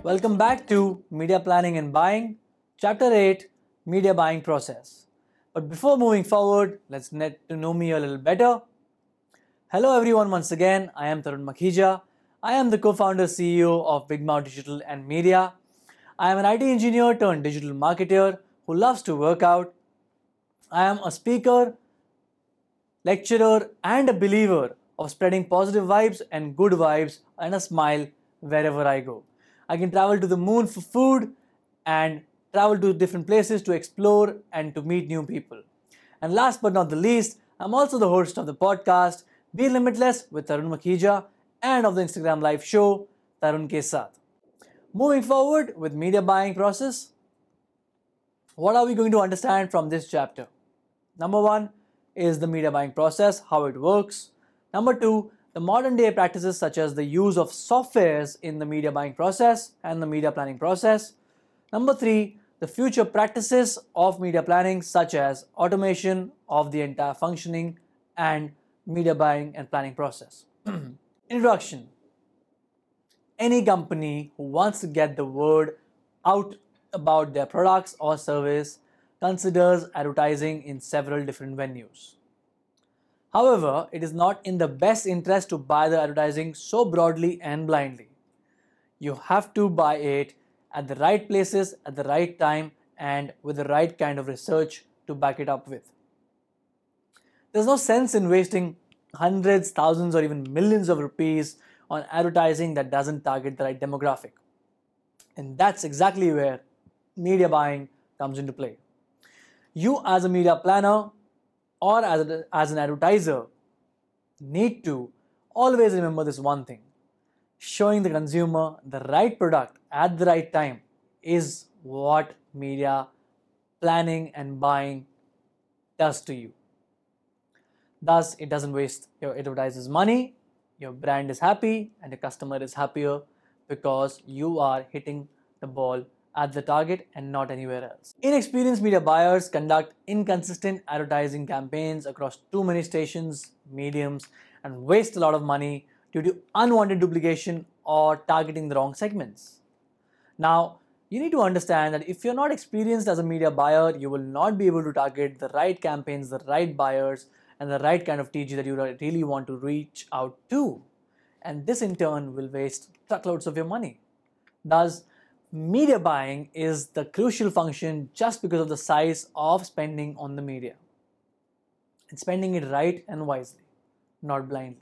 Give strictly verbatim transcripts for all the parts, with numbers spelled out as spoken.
Welcome back to Media Planning and Buying, Chapter eight, Media Buying Process. But before moving forward, let's get to know me a little better. Hello everyone once again, I am Tarun Makhija. I am the co-founder C E O of Big Mouth Digital and Media. I am an I T engineer turned digital marketer who loves to work out. I am a speaker, lecturer and a believer of spreading positive vibes and good vibes and a smile wherever I go. I can travel to the moon for food and travel to different places to explore and to meet new people. And last but not the least, I'm also the host of the podcast Be Limitless with Tarun Makhija and of the Instagram live show Tarun Ke Saath. Moving forward with media buying process, what are we going to understand from this chapter? Number one is the media buying process, how it works. Number two, the modern day practices such as the use of softwares in the media buying process and the media planning process. Number three, the future practices of media planning such as automation of the entire functioning and media buying and planning process. Introduction. Any company who wants to get the word out about their products or service considers advertising in several different venues. However, it is not in the best interest to buy the advertising so broadly and blindly. You have to buy it at the right places, at the right time, and with the right kind of research to back it up with. There's no sense in wasting hundreds, thousands, or even millions of rupees on advertising that doesn't target the right demographic. And that's exactly where media buying comes into play. You as a media planner or as, a, as an advertiser need to always remember this one thing. Showing the consumer the right product at the right time is what media planning and buying does to you. Thus, it doesn't waste your advertiser's money, your brand is happy, and your customer is happier because you are hitting the ball at the target and not anywhere else. Inexperienced media buyers conduct inconsistent advertising campaigns across too many stations, mediums, and waste a lot of money due to unwanted duplication or targeting the wrong segments. Now, you need to understand that if you're not experienced as a media buyer, you will not be able to target the right campaigns, the right buyers, and the right kind of T G that you really want to reach out to. And this in turn will waste truckloads of your money. Thus, media buying is the crucial function just because of the size of spending on the media. And spending it right and wisely, not blindly.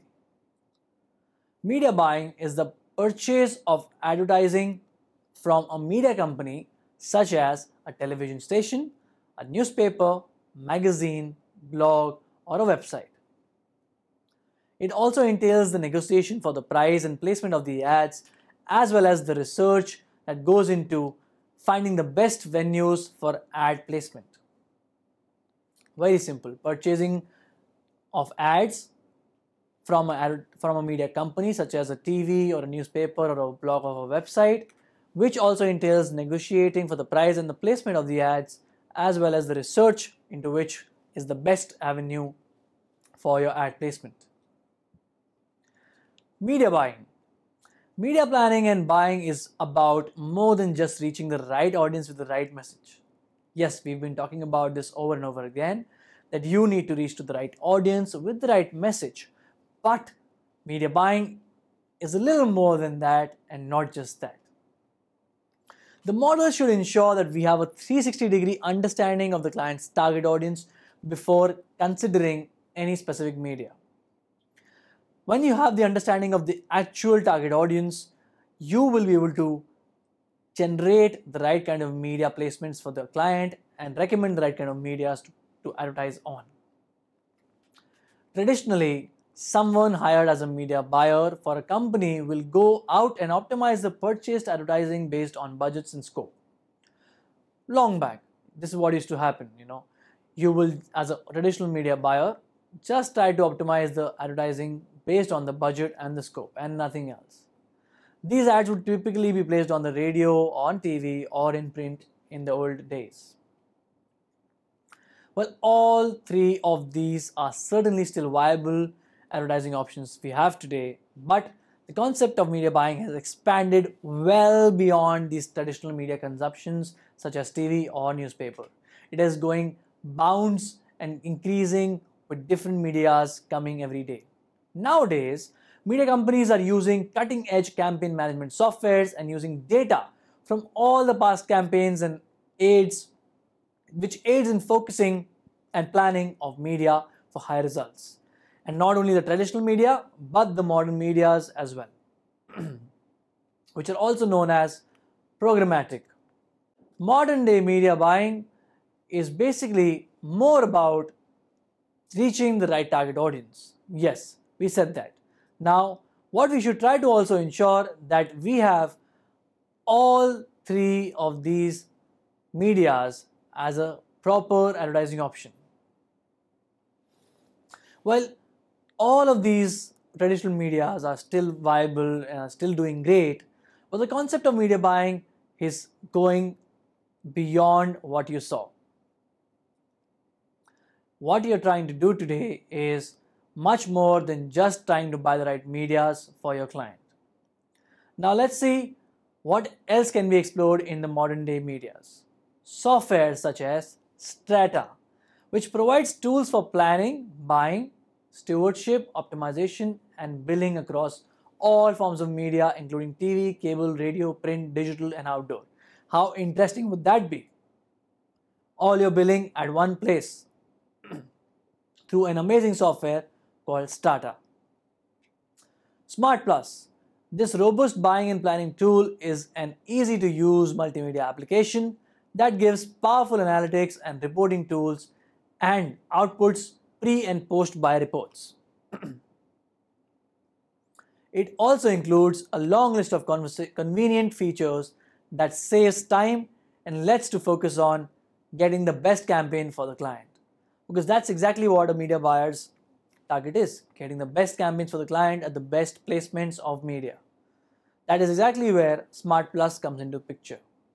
Media buying is the purchase of advertising from a media company such as a television station, a newspaper, magazine, blog, or a website. It also entails the negotiation for the price and placement of the ads, as well as the research that goes into finding the best venues for ad placement. Very simple. Purchasing of ads from a, from a media company such as a T V or a newspaper or a blog or a website, which also entails negotiating for the price and the placement of the ads, as well as the research into which is the best avenue for your ad placement. Media buying. Media planning and buying is about more than just reaching the right audience with the right message. Yes, we've been talking about this over and over again, that you need to reach to the right audience with the right message. But media buying is a little more than that and not just that. The model should ensure that we have a three sixty degree understanding of the client's target audience before considering any specific media. When you have the understanding of the actual target audience, you will be able to generate the right kind of media placements for the client and recommend the right kind of media to, to advertise on. Traditionally, someone hired as a media buyer for a company will go out and optimize the purchased advertising based on budgets and scope. Long back, this is what used to happen, you know. You will, as a traditional media buyer, just try to optimize the advertising based on the budget and the scope and nothing else. These ads would typically be placed on the radio, on T V, or in print in the old days. Well, all three of these are certainly still viable advertising options we have today, but the concept of media buying has expanded well beyond these traditional media consumptions such as T V or newspaper. It is going bounds and increasing with different medias coming every day. Nowadays, media companies are using cutting-edge campaign management softwares and using data from all the past campaigns and aids, which aids in focusing and planning of media for high results. And not only the traditional media, but the modern medias as well, which are also known as programmatic. Modern day media buying is basically more about reaching the right target audience. Yes, we said that. Now, what we should try to also ensure that we have all three of these medias as a proper advertising option. Well, all of these traditional medias are still viable and are still doing great, but the concept of media buying is going beyond what you saw. What you're trying to do today is much more than just trying to buy the right medias for your client. Now let's see what else can be explored in the modern day medias. Software such as Strata, which provides tools for planning, buying, stewardship, optimization, and billing across all forms of media, including T V, cable, radio, print, digital, and outdoor. How interesting would that be? All your billing at one place through an amazing software called Strata. Smart Plus. This robust buying and planning tool is an easy to use multimedia application that gives powerful analytics and reporting tools and outputs pre and post buy reports. It also includes a long list of convenient features that saves time and lets to focus on getting the best campaign for the client. Because that's exactly what a media buyer's target is, getting the best campaigns for the client at the best placements of media. That is exactly where Smart Plus comes into picture.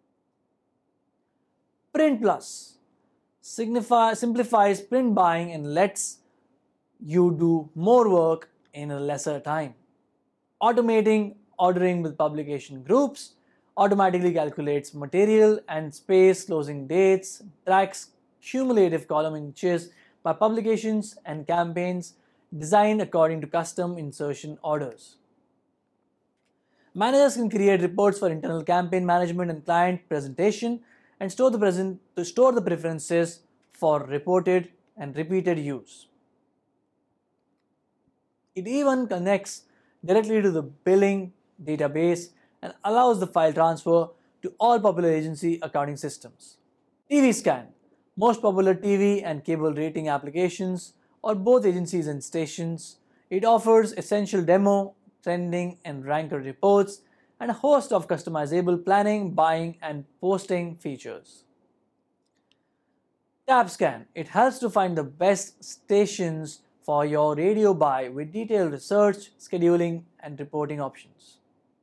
Print Plus signify, simplifies print buying and lets you do more work in a lesser time. Automating ordering with publication groups, automatically calculates material and space closing dates, tracks cumulative column inches by publications and campaigns designed according to custom insertion orders. Managers can create reports for internal campaign management and client presentation and store the present to store the preferences for reported and repeated use. It even connects directly to the billing database and allows the file transfer to all popular agency accounting systems. T V Scan. Most popular T V and cable rating applications or both agencies and stations. It offers essential demo, trending and ranker reports and a host of customizable planning, buying and posting features. TabScan. It helps to find the best stations for your radio buy with detailed research, scheduling and reporting options.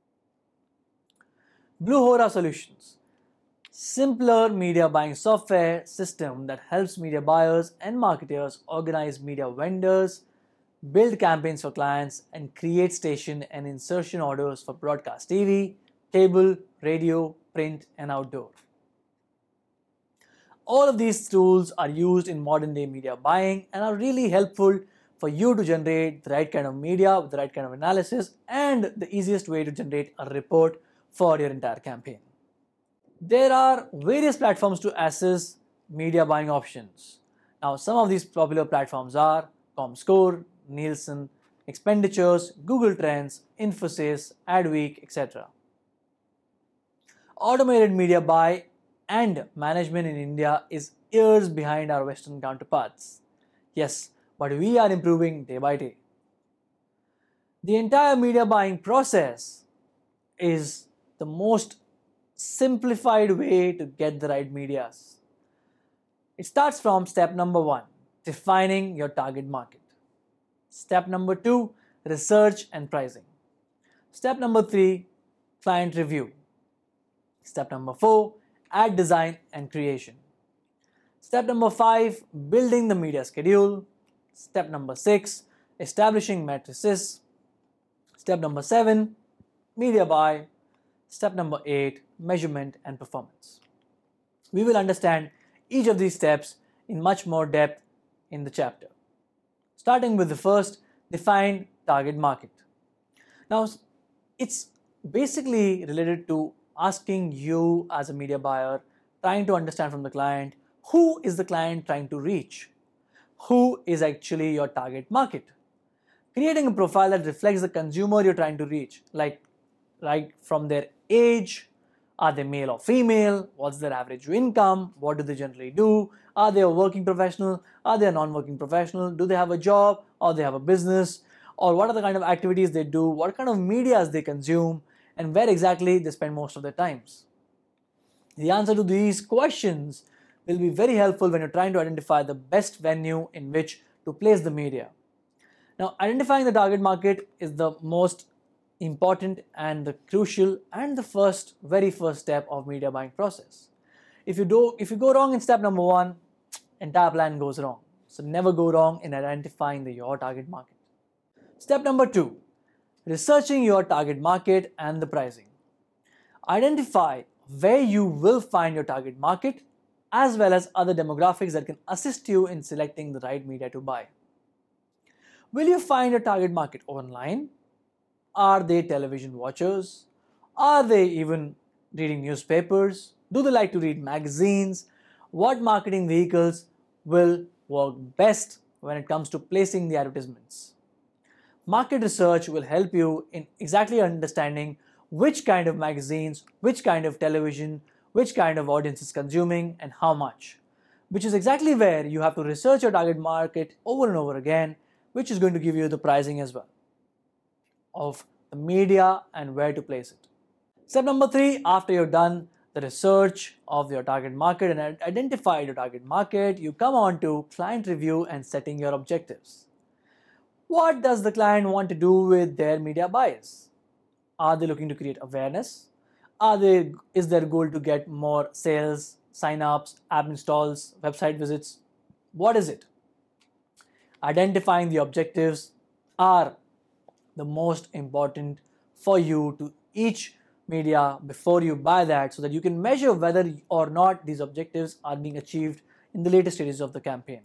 Bluhora Solutions. Simpler media buying software system that helps media buyers and marketers organize media vendors, build campaigns for clients, and create station and insertion orders for broadcast T V, cable, radio, print, and outdoor. All of these tools are used in modern day media buying and are really helpful for you to generate the right kind of media with the right kind of analysis and the easiest way to generate a report for your entire campaign. There are various platforms to assess media buying options. Now, some of these popular platforms are ComScore, Nielsen, Expenditures, Google Trends, Infosys, Adweek, et cetera. Automated media buy and management in India is years behind our Western counterparts. Yes, but we are improving day by day. The entire media buying process is the most simplified way to get the right medias. It starts from step number one, defining your target market. Step number two, research and pricing. Step number three, client review. Step number four, ad design and creation. Step number five, building the media schedule. Step number six, establishing matrices. Step number seven, media buy. Step number eight, measurement and performance. We will understand each of these steps in much more depth in the chapter. Starting with the first, define target market. Now, it's basically related to asking you as a media buyer, trying to understand from the client, who is the client trying to reach? Who is actually your target market? Creating a profile that reflects the consumer you're trying to reach, like right from their age, are they male or female, what's their average income, what do they generally do, are they a working professional, are they a non-working professional, do they have a job or they have a business, or what are the kind of activities they do, what kind of medias they consume, and where exactly they spend most of their times. The answer to these questions will be very helpful when you're trying to identify the best venue in which to place the media. Now, identifying the target market is the most important and the crucial and the first, very first step of media buying process. If you do, if you go wrong in step number one, entire plan goes wrong. So never go wrong in identifying the, your target market. Step number two, researching your target market and the pricing. Identify where you will find your target market as well as other demographics that can assist you in selecting the right media to buy. Will you find your target market online? Are they television watchers? Are they even reading newspapers? Do they like to read magazines? What marketing vehicles will work best when it comes to placing the advertisements? Market research will help you in exactly understanding which kind of magazines, which kind of television, which kind of audience is consuming and how much, which is exactly where you have to research your target market over and over again, which is going to give you the pricing as well of the media and where to place it. Step number three, after you've done the research of your target market and identified your target market, you come on to client review and setting your objectives. What does the client want to do with their media buys? Are they looking to create awareness? Are they, is their goal to get more sales, sign-ups, app installs, website visits? What is it? Identifying the objectives are the most important for you to each media before you buy that, so that you can measure whether or not these objectives are being achieved in the later stages of the campaign.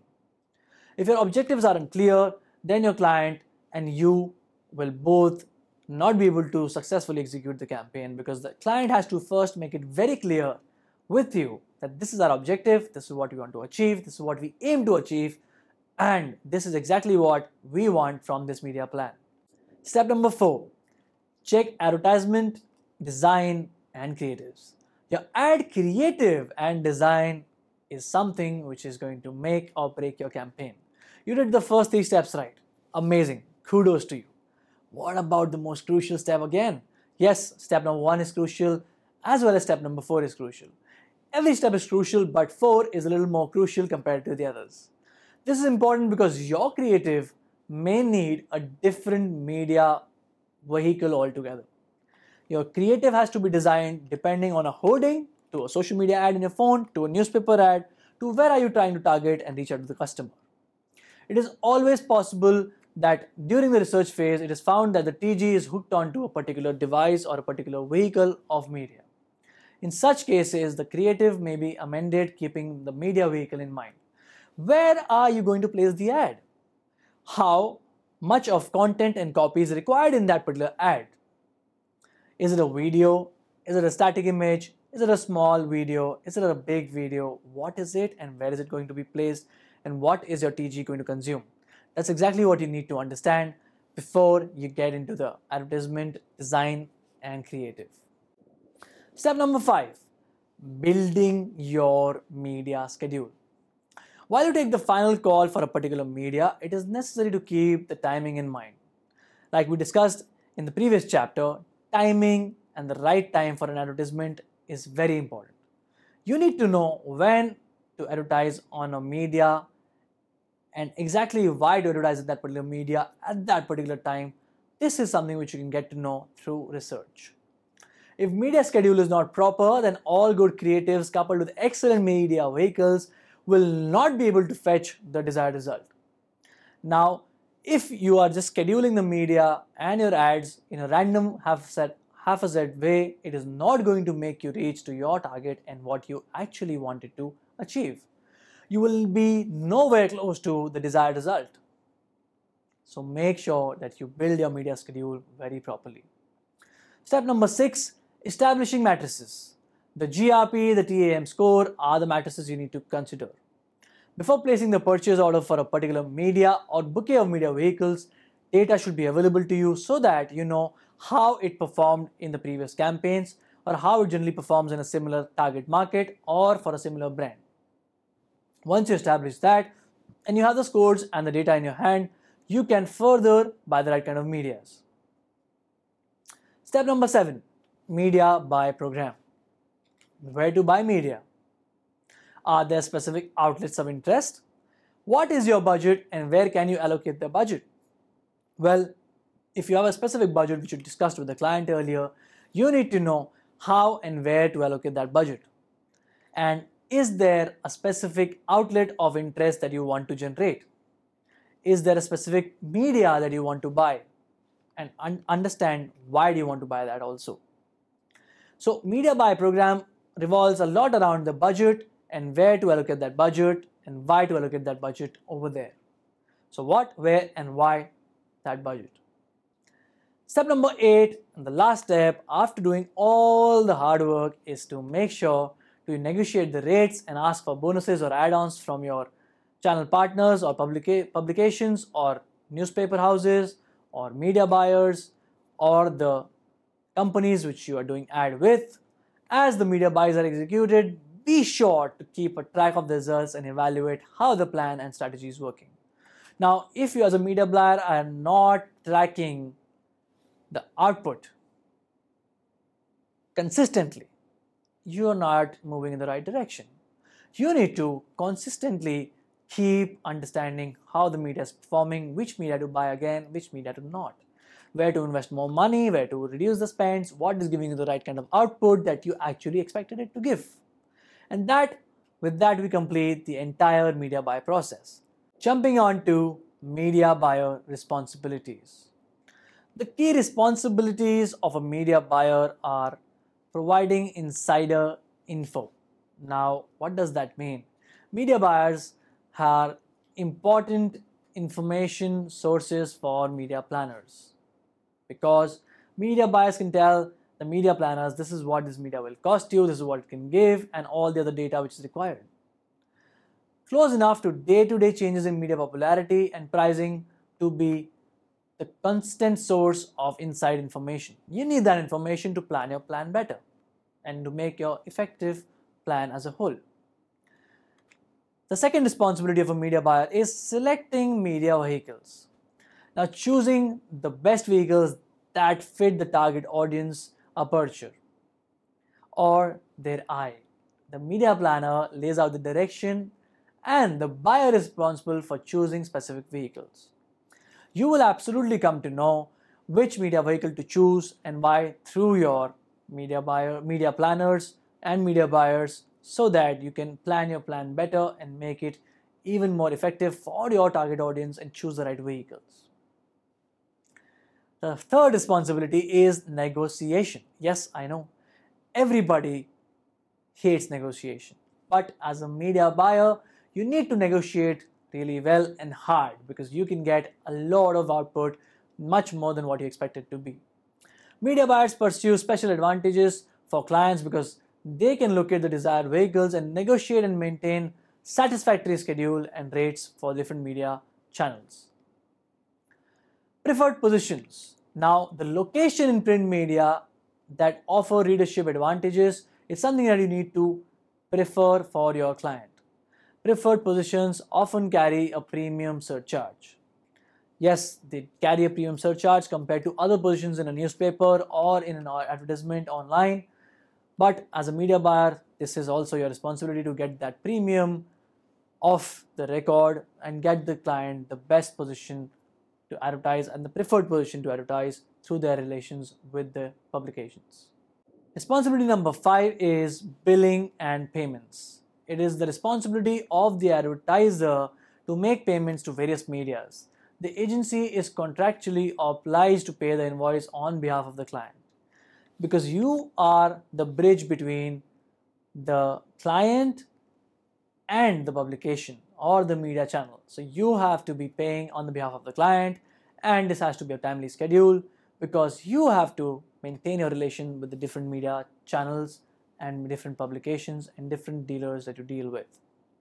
If your objectives are unclear, then your client and you will both not be able to successfully execute the campaign, because the client has to first make it very clear with you that this is our objective, this is what we want to achieve, this is what we aim to achieve, and this is exactly what we want from this media plan. Step number four, check advertisement, design, and creatives. Your ad creative and design is something which is going to make or break your campaign. You did the first three steps right. Amazing. Kudos to you. What about the most crucial step again? Yes, step number one is crucial as well as step number four is crucial. Every step is crucial, but four is a little more crucial compared to the others. This is important because your creative may need a different media vehicle altogether. Your creative has to be designed depending on a hoarding, to a social media ad in your phone, to a newspaper ad, to where are you trying to target and reach out to the customer. It is always possible that during the research phase, it is found that the T G is hooked onto a particular device or a particular vehicle of media. In such cases, the creative may be amended keeping the media vehicle in mind. Where are you going to place the ad? How much of content and copy is required in that particular ad? Is it a video? Is it a static image? Is it a small video? Is it a big video? What is it and where is it going to be placed? And what is your T G going to consume? That's exactly what you need to understand before you get into the advertisement, design, and creative. Step number five, building your media schedule. While you take the final call for a particular media, it is necessary to keep the timing in mind. Like we discussed in the previous chapter, timing and the right time for an advertisement is very important. You need to know when to advertise on a media and exactly why to advertise in that particular media at that particular time. This is something which you can get to know through research. If media schedule is not proper, then all good creatives coupled with excellent media vehicles will not be able to fetch the desired result. Now, if you are just scheduling the media and your ads in a random half-set half-a-set way, it is not going to make you reach to your target and what you actually wanted to achieve. You will be nowhere close to the desired result. So make sure that you build your media schedule very properly. Step number six, establishing matrices. The G R P, the T A M score are the matrices you need to consider. Before placing the purchase order for a particular media or bouquet of media vehicles, data should be available to you so that you know how it performed in the previous campaigns or how it generally performs in a similar target market or for a similar brand. Once you establish that and you have the scores and the data in your hand, you can further buy the right kind of medias. Step number seven, media buy program. Where to buy media? Are there specific outlets of interest? What is your budget and where can you allocate the budget? Well, if you have a specific budget which you discussed with the client earlier, you need to know how and where to allocate that budget. And is there a specific outlet of interest that you want to generate? Is there a specific media that you want to buy? And un- understand why do you want to buy that also. So media buy program revolves a lot around the budget and where to allocate that budget and why to allocate that budget over there. So what, where and why that budget. Step number eight, and the last step after doing all the hard work, is to make sure to negotiate the rates and ask for bonuses or add-ons from your channel partners or publica- publications or newspaper houses or media buyers or the companies which you are doing ad with. As the media buys are executed, be sure to keep a track of the results and evaluate how the plan and strategy is working. Now, if you as a media buyer are not tracking the output consistently, you are not moving in the right direction. You need to consistently keep understanding how the media is performing, which media to buy again, which media to not, where to invest more money, where to reduce the spends, what is giving you the right kind of output that you actually expected it to give. And that, with that, we complete the entire media buy process. Jumping on to media buyer responsibilities. The key responsibilities of a media buyer are providing insider info. Now, what does that mean? Media buyers are important information sources for media planners because media buyers can tell the media planners this is what this media will cost you, this is what it can give, and all the other data which is required. Close enough to day-to-day changes in media popularity and pricing to be the constant source of inside information. You need that information to plan your plan better and to make your effective plan as a whole. The second responsibility of a media buyer is selecting media vehicles. Now, choosing the best vehicles that fit the target audience aperture or their eye. The media planner lays out the direction and the buyer is responsible for choosing specific vehicles. You will absolutely come to know which media vehicle to choose and why through your media buyer, media planners and media buyers, so that you can plan your plan better and make it even more effective for your target audience and choose the right vehicles. The third responsibility is negotiation. Yes, I know everybody hates negotiation, but as a media buyer, you need to negotiate really well and hard because you can get a lot of output, much more than what you expect it to be. Media buyers pursue special advantages for clients because they can locate the desired vehicles and negotiate and maintain satisfactory schedule and rates for different media channels. Preferred positions. Now, the location in print media that offer readership advantages is something that you need to prefer for your client. Preferred positions often carry a premium surcharge. Yes, they carry a premium surcharge compared to other positions in a newspaper or in an advertisement online. But as a media buyer, this is also your responsibility to get that premium off the record and get the client the best position to advertise and the preferred position to advertise through their relations with the publications. Responsibility number five is billing and payments. It is the responsibility of the advertiser to make payments to various medias. the agency is contractually obliged to pay the invoice on behalf of the client, because you are the bridge between the client and the publication or the media channel. So you have to be paying on the behalf of the client, and this has to be a timely schedule because you have to maintain your relation with the different media channels and different publications and different dealers that you deal with.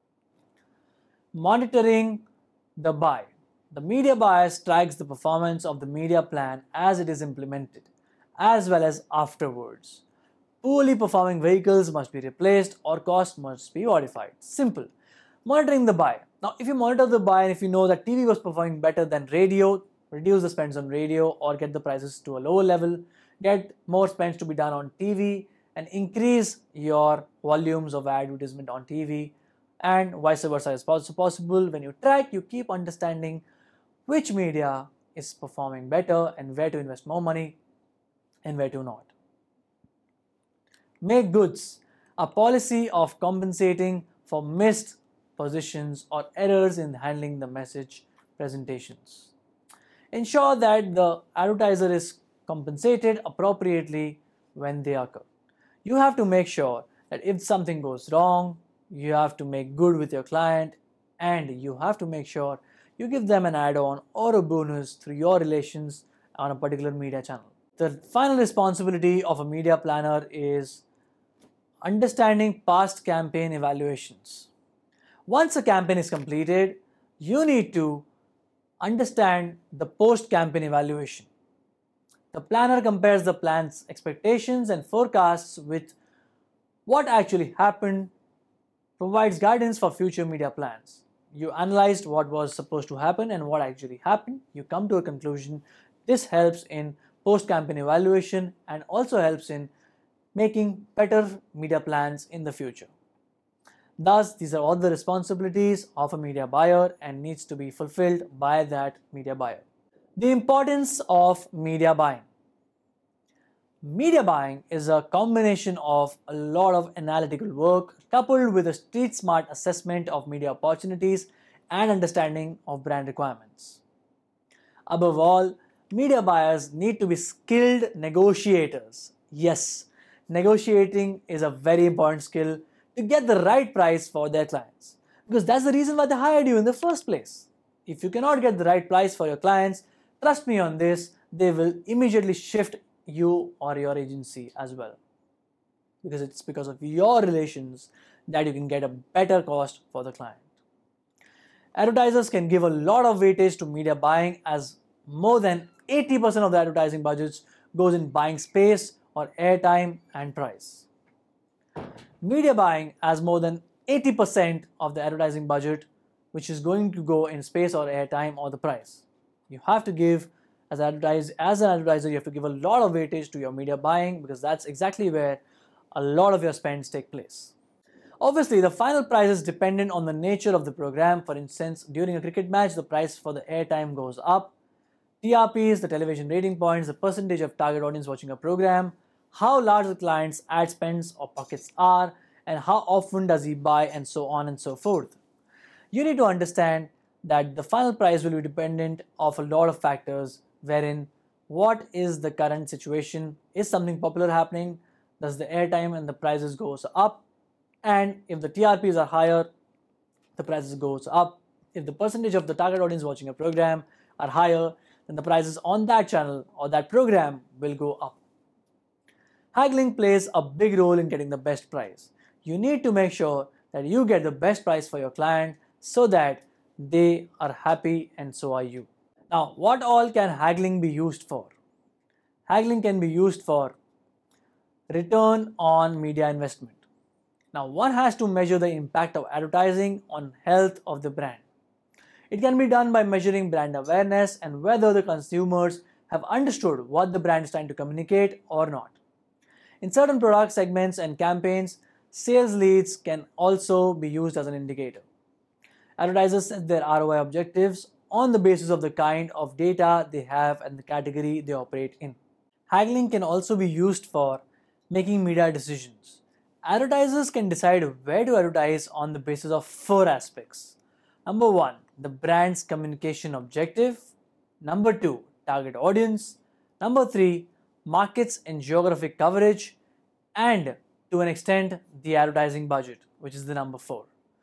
Monitoring the buy. The media buyer tracks the performance of the media plan as it is implemented, as well as afterwards. Poorly performing vehicles must be replaced or cost must be modified. Simple. Monitoring the buy. Now, if you monitor the buy and if you know that T V was performing better than radio, reduce the spends on radio or get the prices to a lower level, get more spends to be done on T V and increase your volumes of advertisement on T V, and vice versa is also possible. When you track, you keep understanding which media is performing better and where to invest more money and where to not. Make goods. A policy of compensating for missed positions or errors in handling the message presentations. Ensure that the advertiser is compensated appropriately when they occur. You have to make sure that if something goes wrong, you have to make good with your client, and you have to make sure you give them an add-on or a bonus through your relations on a particular media channel. The final responsibility of a media planner is understanding past campaign evaluations. Once a campaign is completed, you need to understand the post-campaign evaluation. The planner compares the plan's expectations and forecasts with what actually happened, provides guidance for future media plans. You analyzed what was supposed to happen and what actually happened. You come to a conclusion. This helps in post-campaign evaluation and also helps in making better media plans in the future. Thus, these are all the responsibilities of a media buyer and needs to be fulfilled by that media buyer. The importance of media buying. Media buying is a combination of a lot of analytical work coupled with a street smart assessment of media opportunities and understanding of brand requirements. Above all, media buyers need to be skilled negotiators. Yes, negotiating is a very important skill to get the right price for their clients, because that's the reason why they hired you in the first place. If you cannot get the right price for your clients, trust me on this, they will immediately shift you or your agency as well, because it's because of your relations that you can get a better cost for the client. Advertisers can give a lot of weightage to media buying, as more than eighty percent of the advertising budgets goes in buying space or airtime and price. Media buying has more than eighty percent of the advertising budget, which is going to go in space or airtime or the price. You have to give, as, advertise, as an advertiser, you have to give a lot of weightage to your media buying, because that's exactly where a lot of your spends take place. Obviously, the final price is dependent on the nature of the program. For instance, during a cricket match, the price for the airtime goes up. T R Ps, the television rating points, the percentage of target audience watching a program, how large the client's ad spends or pockets are, and how often does he buy, and so on and so forth. You need to understand that the final price will be dependent of a lot of factors, wherein what is the current situation, is something popular happening, does the airtime and the prices goes up, and if the T R Ps are higher, the prices goes up. If the percentage of the target audience watching a program are higher, then the prices on that channel or that program will go up. Haggling plays a big role in getting the best price. You need to make sure that you get the best price for your client so that they are happy and so are you. Now, what all can haggling be used for? Haggling can be used for return on media investment. Now, one has to measure the impact of advertising on health of the brand. It can be done by measuring brand awareness and whether the consumers have understood what the brand is trying to communicate or not. In certain product segments and campaigns, sales leads can also be used as an indicator. Advertisers set their R O I objectives on the basis of the kind of data they have and the category they operate in. Haggling can also be used for making media decisions. Advertisers can decide where to advertise on the basis of four aspects. Number one, the brand's communication objective. Number two, target audience. Number three, markets and geographic coverage. And to an extent, the advertising budget, which is the number four.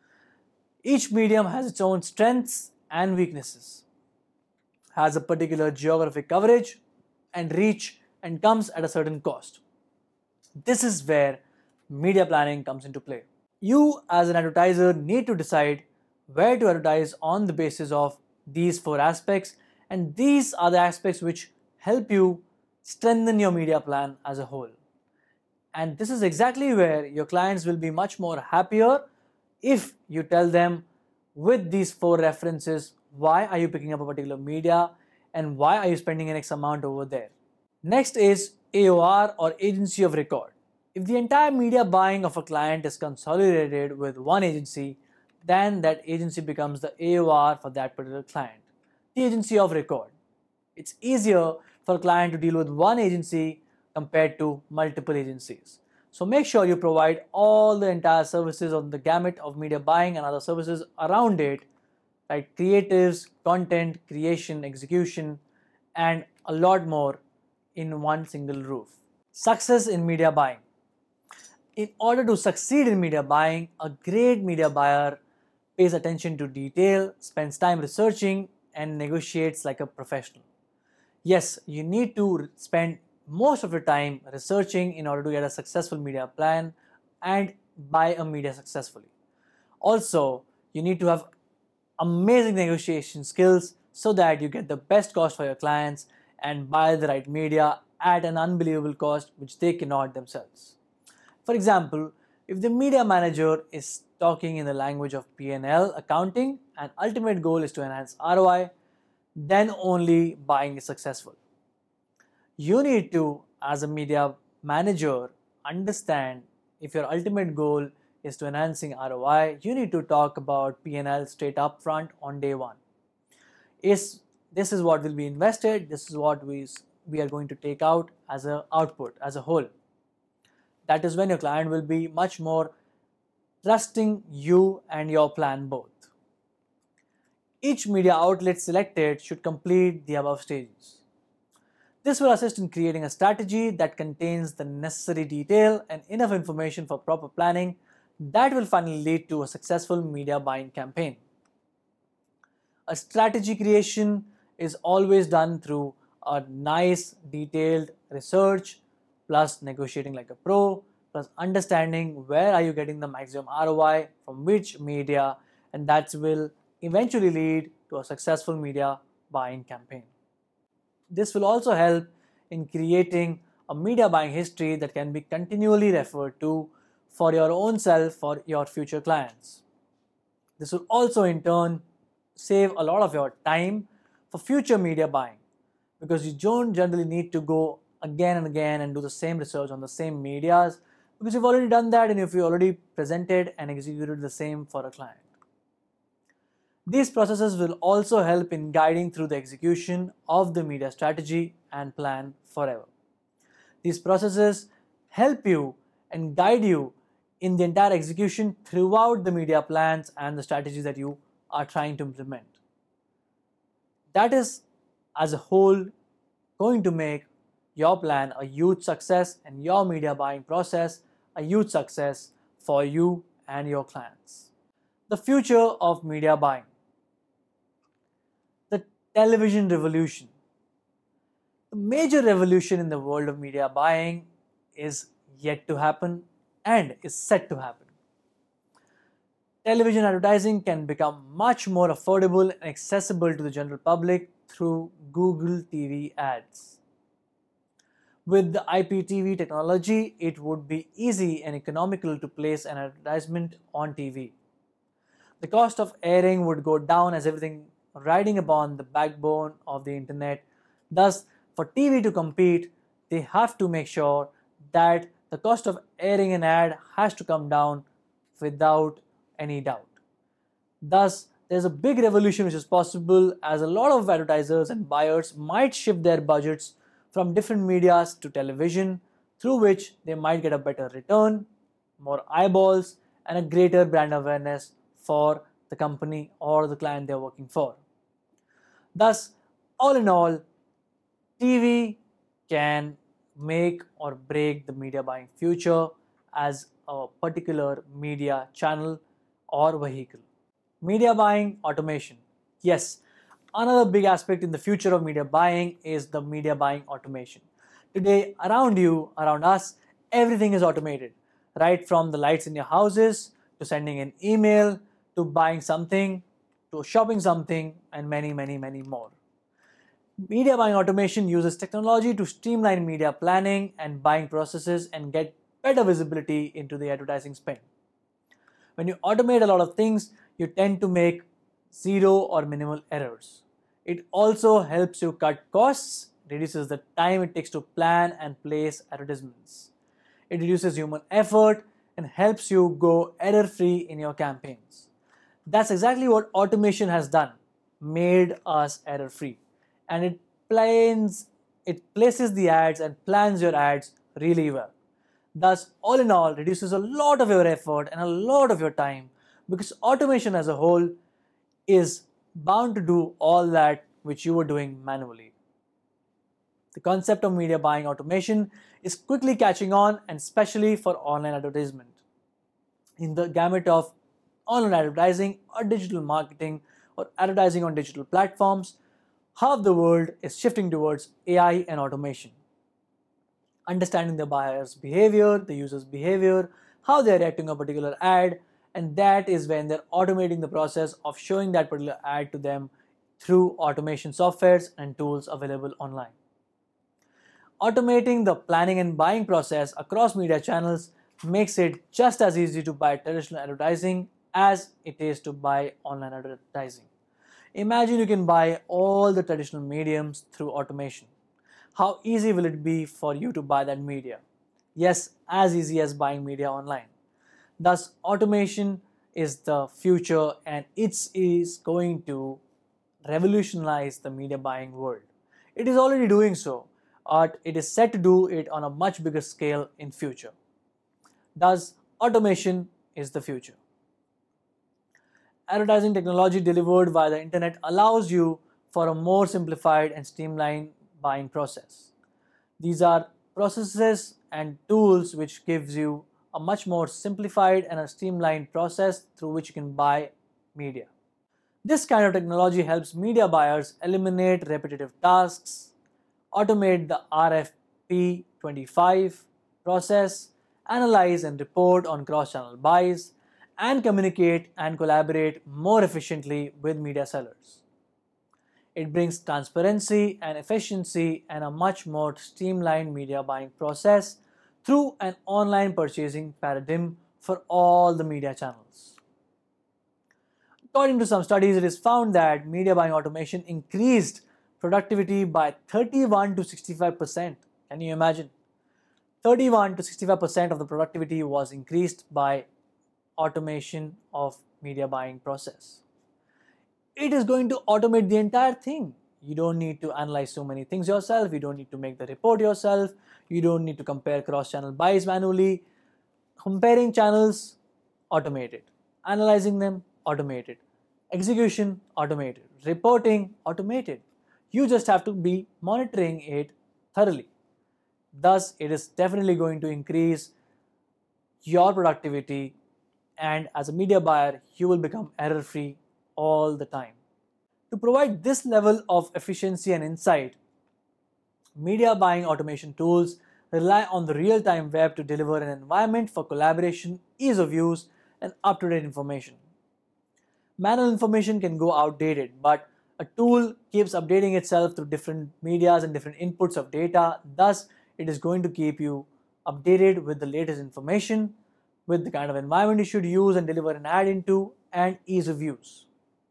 Each medium has its own strengths and weaknesses, has a particular geographic coverage and reach, and comes at a certain cost. This is where media planning comes into play. You as an advertiser need to decide where to advertise on the basis of these four aspects, and these are the aspects which help you strengthen your media plan as a whole. And this is exactly where your clients will be much more happier if you tell them with these four references why are you picking up a particular media and why are you spending an X amount over there. Next is A O R, or agency of record. If the entire media buying of a client is consolidated with one agency, then that agency becomes the A O R for that particular client, the agency of record. It's easier for a client to deal with one agency compared to multiple agencies. So make sure you provide all the entire services on the gamut of media buying and other services around it, like creatives, content, creation, execution, and a lot more in one single roof. Success in media buying. In order to succeed in media buying, a great media buyer pays attention to detail, spends time researching, and negotiates like a professional. Yes, you need to spend most of your time researching in order to get a successful media plan and buy a media successfully. Also, you need to have amazing negotiation skills so that you get the best cost for your clients and buy the right media at an unbelievable cost which they cannot themselves. For example, if the media manager is talking in the language of P and L accounting and ultimate goal is to enhance R O I, then only buying is successful. You need to, as a media manager, understand if your ultimate goal is to enhancing R O I, you need to talk about P and L straight up front on day one. Is this is what will be invested, this is what we, we are going to take out as an output, as a whole. That is when your client will be much more trusting you and your plan both. Each media outlet selected should complete the above stages. This will assist in creating a strategy that contains the necessary detail and enough information for proper planning that will finally lead to a successful media buying campaign. A strategy creation is always done through a nice detailed research plus negotiating like a pro plus understanding where are you getting the maximum R O I from which media, and that will eventually lead to a successful media buying campaign. This will also help in creating a media buying history that can be continually referred to for your own self, for your future clients. This will also in turn save a lot of your time for future media buying, because you don't generally need to go again and again and do the same research on the same medias, because you've already done that and if you already presented and executed the same for a client. These processes will also help in guiding through the execution of the media strategy and plan forever. These processes help you and guide you in the entire execution throughout the media plans and the strategies that you are trying to implement. That is, as a whole, going to make your plan a huge success and your media buying process a huge success for you and your clients. The future of media buying. The television revolution. The major revolution in the world of media buying is yet to happen and is set to happen. Television advertising can become much more affordable and accessible to the general public through Google T V ads. With the I P T V technology, it would be easy and economical to place an advertisement on T V. The cost of airing would go down as everything riding upon the backbone of the internet. Thus, for T V to compete, they have to make sure that the cost of airing an ad has to come down without any doubt. Thus, there's a big revolution which is possible, as a lot of advertisers and buyers might shift their budgets from different medias to television, through which they might get a better return, more eyeballs, and a greater brand awareness for the the company or the client they're working for. Thus, all in all, T V can make or break the media buying future as a particular media channel or vehicle. Media buying automation. Yes, another big aspect in the future of media buying is the media buying automation. Today, around you, around us, everything is automated. Right from the lights in your houses, to sending an email, to buying something, to shopping something, and many, many, many more. Media buying automation uses technology to streamline media planning and buying processes and get better visibility into the advertising spend. When you automate a lot of things, you tend to make zero or minimal errors. It also helps you cut costs, reduces the time it takes to plan and place advertisements. It reduces human effort and helps you go error-free in your campaigns. That's exactly what automation has done, made us error-free. And it plans, it places the ads and plans your ads really well. Thus, all in all, reduces a lot of your effort and a lot of your time, because automation as a whole is bound to do all that which you were doing manually. The concept of media buying automation is quickly catching on, and especially for online advertisement. In the gamut of online advertising or digital marketing or advertising on digital platforms, half the world is shifting towards A I and automation. Understanding the buyer's behavior, the user's behavior, how they're reacting to a particular ad, and that is when they're automating the process of showing that particular ad to them through automation softwares and tools available online. Automating the planning and buying process across media channels makes it just as easy to buy traditional advertising as it is to buy online advertising. Imagine you can buy all the traditional mediums through automation. How easy will it be for you to buy that media? Yes, as easy as buying media online. Thus, automation is the future, and it is going to revolutionize the media buying world. It is already doing so, but it is set to do it on a much bigger scale in future. Thus, automation is the future. Advertising technology delivered via the internet allows you for a more simplified and streamlined buying process. These are processes and tools which gives you a much more simplified and a streamlined process through which you can buy media. This kind of technology helps media buyers eliminate repetitive tasks, automate the R F P twenty-five process, analyze and report on cross-channel buys, and communicate and collaborate more efficiently with media sellers. It brings transparency and efficiency and a much more streamlined media buying process through an online purchasing paradigm for all the media channels. According to some studies, it is found that media buying automation increased productivity by thirty-one to sixty-five percent. Can you imagine? thirty-one to sixty-five percent of the productivity was increased by automation of media buying process. It is going to automate the entire thing. You don't need to analyze so many things yourself. You don't need to make the report yourself. You don't need to compare cross-channel buys manually. Comparing channels, automated. Analyzing them, automated. Execution, automated. Reporting, automated. You just have to be monitoring it thoroughly. Thus, it is definitely going to increase your productivity, and as a media buyer, you will become error-free all the time. To provide this level of efficiency and insight, media buying automation tools rely on the real-time web to deliver an environment for collaboration, ease of use, and up-to-date information. Manual information can go outdated, but a tool keeps updating itself through different medias and different inputs of data. Thus, it is going to keep you updated with the latest information, with the kind of environment you should use and deliver an ad into, and ease of use.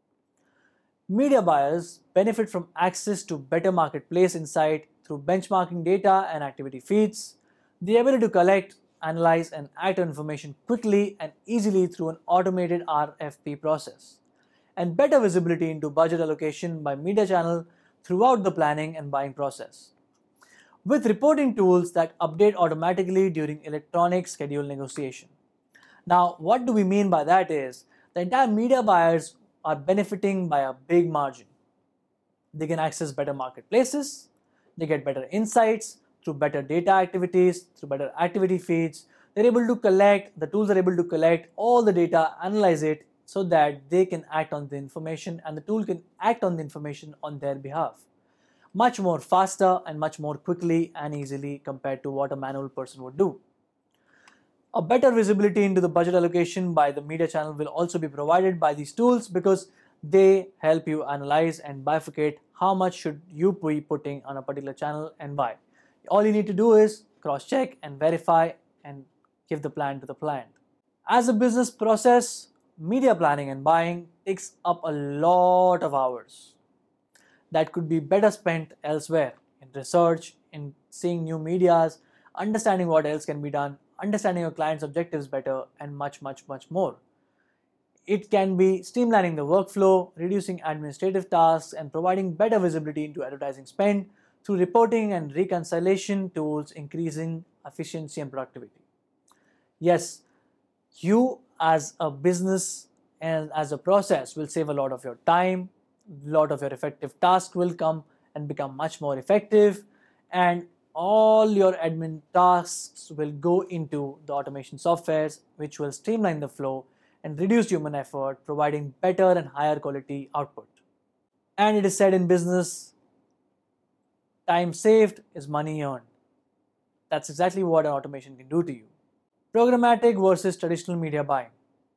Media buyers benefit from access to better marketplace insight through benchmarking data and activity feeds, the ability to collect, analyze, and act on information quickly and easily through an automated R F P process, and better visibility into budget allocation by media channel throughout the planning and buying process. With reporting tools that update automatically during electronic schedule negotiation. Now, what do we mean by that is, the entire media buyers are benefiting by a big margin. They can access better marketplaces, they get better insights through better data activities, through better activity feeds. They're able to collect, the tools are able to collect all the data, analyze it so that they can act on the information and the tool can act on the information on their behalf. Much more faster and much more quickly and easily compared to what a manual person would do. A better visibility into the budget allocation by the media channel will also be provided by these tools because they help you analyze and bifurcate how much should you be putting on a particular channel and why. All you need to do is cross-check and verify and give the plan to the client. As a business process, media planning and buying takes up a lot of hours that could be better spent elsewhere in research, in seeing new medias, understanding what else can be done, understanding your client's objectives better, and much, much, much more. It can be streamlining the workflow, reducing administrative tasks, and providing better visibility into advertising spend through reporting and reconciliation tools, increasing efficiency and productivity. Yes, you as a business and as a process will save a lot of your time, a lot of your effective tasks will come and become much more effective, and all your admin tasks will go into the automation softwares, which will streamline the flow and reduce human effort, providing better and higher quality output. And it is said in business, time saved is money earned. That's exactly what an automation can do to you. Programmatic versus traditional media buying.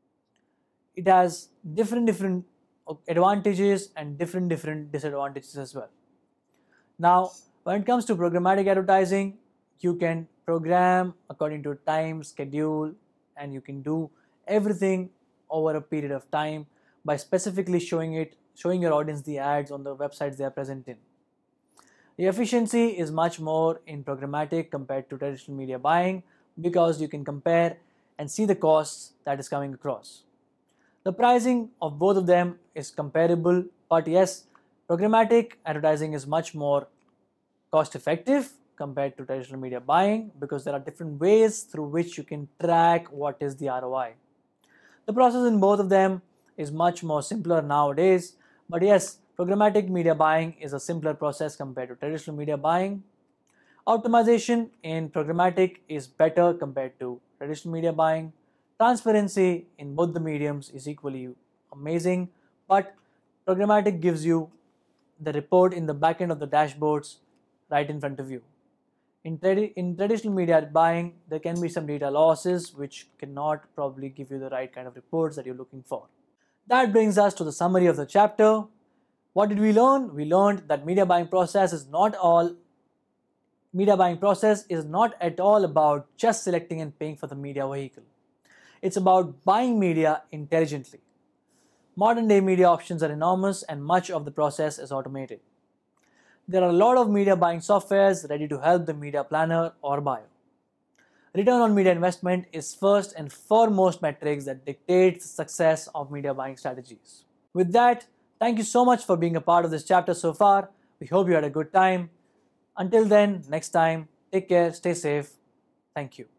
It has different different advantages and different different disadvantages as well. Now, when it comes to programmatic advertising, you can program according to time, schedule, and you can do everything over a period of time by specifically showing it, showing your audience the ads on the websites they are present in. The efficiency is much more in programmatic compared to traditional media buying because you can compare and see the costs that is coming across. The pricing of both of them is comparable, but yes, programmatic advertising is much more cost effective compared to traditional media buying because there are different ways through which you can track what is the R O I. The process in both of them is much more simpler nowadays, but yes, programmatic media buying is a simpler process compared to traditional media buying. Optimization in programmatic is better compared to traditional media buying. Transparency in both the mediums is equally amazing, but programmatic gives you the report in the back end of the dashboards right in front of you. In, tradi in traditional media buying, there can be some data losses which cannot probably give you the right kind of reports that you're looking for. That brings us to the summary of the chapter. What did we learn? We learned that media buying process is not all media buying process is not at all about just selecting and paying for the media vehicle. It's about buying media intelligently. Modern day media options are enormous and much of the process is automated. There are a lot of media buying softwares ready to help the media planner or buyer. Return on media investment is first and foremost metrics that dictates the success of media buying strategies. With that, thank you so much for being a part of this chapter so far. We hope you had a good time. Until then, next time, take care, stay safe. Thank you.